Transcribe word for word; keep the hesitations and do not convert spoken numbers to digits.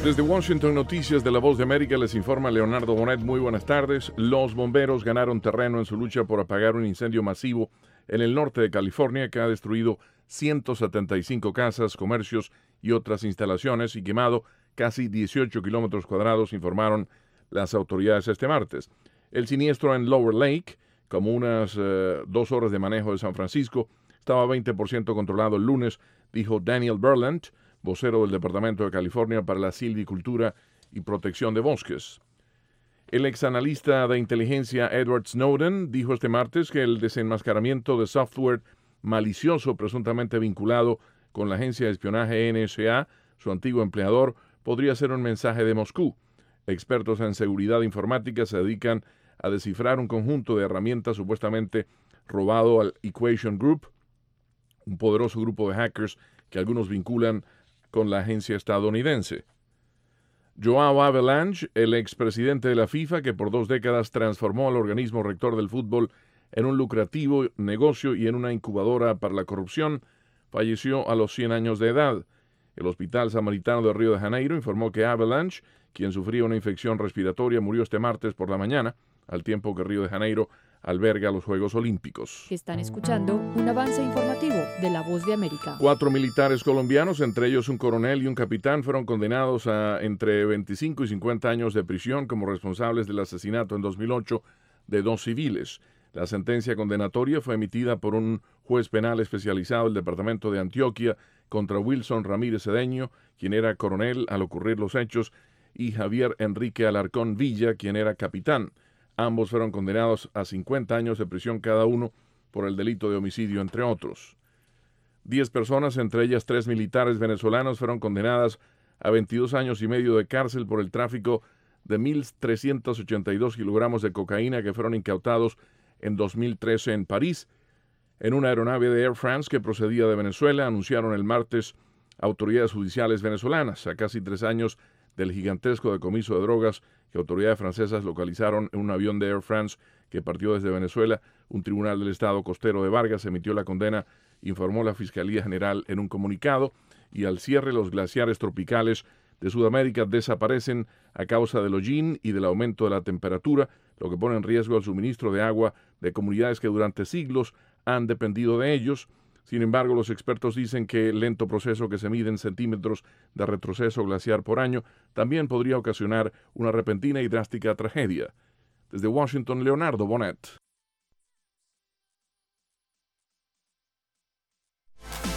Desde Washington, Noticias de La Voz de América, les informa Leonardo Bonet. Muy buenas tardes. Los bomberos ganaron terreno en su lucha por apagar un incendio masivo en el norte de California que ha destruido ciento setenta y cinco casas, comercios y otras instalaciones y quemado casi dieciocho kilómetros cuadrados, informaron las autoridades este martes. El siniestro en Lower Lake, como unas uh, dos horas de manejo de San Francisco, estaba veinte por ciento controlado el lunes, dijo Daniel Berlant, vocero del Departamento de California para la Silvicultura y Protección de Bosques. El exanalista de inteligencia Edward Snowden dijo este martes que el desenmascaramiento de software malicioso presuntamente vinculado con la agencia de espionaje N S A, su antiguo empleador, podría ser un mensaje de Moscú. Expertos en seguridad informática se dedican a descifrar un conjunto de herramientas supuestamente robado al Equation Group, un poderoso grupo de hackers que algunos vinculan con la agencia estadounidense. Joao Havelange, el expresidente de la FIFA, que por dos décadas transformó al organismo rector del fútbol en un lucrativo negocio y en una incubadora para la corrupción, falleció a los cien años de edad. El Hospital Samaritano de Río de Janeiro informó que Havelange, quien sufría una infección respiratoria, murió este martes por la mañana, al tiempo que Río de Janeiro alberga los Juegos Olímpicos. Están escuchando un avance informativo de La Voz de América. Cuatro militares colombianos, entre ellos un coronel y un capitán, fueron condenados a entre veinticinco y cincuenta años de prisión como responsables del asesinato en dos mil ocho de dos civiles. La sentencia condenatoria fue emitida por un juez penal especializado del Departamento de Antioquia contra Wilson Ramírez Cedeño, quien era coronel al ocurrir los hechos, y Javier Enrique Alarcón Villa, quien era capitán. Ambos fueron condenados a cincuenta años de prisión cada uno por el delito de homicidio, entre otros. Diez personas, entre ellas tres militares venezolanos, fueron condenadas a veintidós años y medio de cárcel por el tráfico de mil trescientos ochenta y dos kilogramos de cocaína que fueron incautados en dos mil trece en París. En una aeronave de Air France que procedía de Venezuela, anunciaron el martes autoridades judiciales venezolanas, a casi tres años del gigantesco decomiso de drogas que autoridades francesas localizaron en un avión de Air France que partió desde Venezuela. Un tribunal del estado costero de Vargas emitió la condena, informó la Fiscalía General en un comunicado, y al cierre los glaciares tropicales de Sudamérica desaparecen a causa del hollín y del aumento de la temperatura, lo que pone en riesgo el suministro de agua de comunidades que durante siglos han dependido de ellos. Sin embargo, los expertos dicen que el lento proceso que se mide en centímetros de retroceso glaciar por año también podría ocasionar una repentina y drástica tragedia. Desde Washington, Leonardo Bonet.